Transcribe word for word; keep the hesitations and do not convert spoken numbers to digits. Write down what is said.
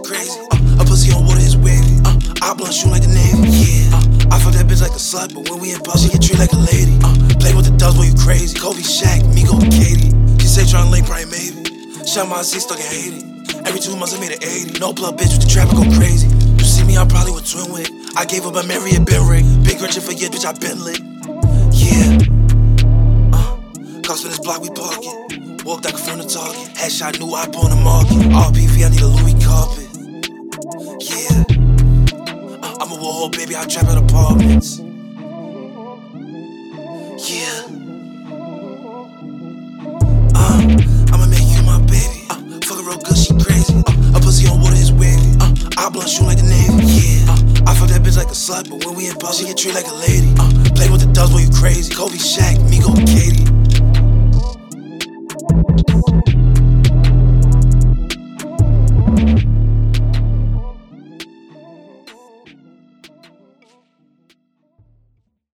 crazy. Uh, a pussy on water is wavy. Uh, I blunt shoot like the Navy. Yeah. Uh, I fuck that bitch like a slut, but when we in pub, she get treated like a lady. Uh, play with the doves, boy, you crazy. Kobe, Shaq, me go Katie. She say tryna link, probably maybe. Shot my Z, stuck in Haiti. Every two months I made it eighty. No blood, bitch, with the trap, I go crazy. You see me, I probably would twin with it. I gave up a Mary and Ben Rig. Big Richard for years, bitch, I been lit. Yeah. Uh, cops for this block, we parkin'. Walked like a from the target. Headshot, new op on the market. R P V, I need a Louis carpet. Yeah. Uh, I'm a Warhol, baby, I trap at apartments. Yeah. Uh, I'ma make you my baby. Uh, fuck her real good, she crazy. Uh, a pussy on water is wavy. Uh, I blunt shoot like the Navy. Yeah. Uh, I fuck that bitch like a slut, but when we in pub, she get treated like a lady. Uh, play with the doves, boy, you crazy. Kobe, Shaq, me go Katie.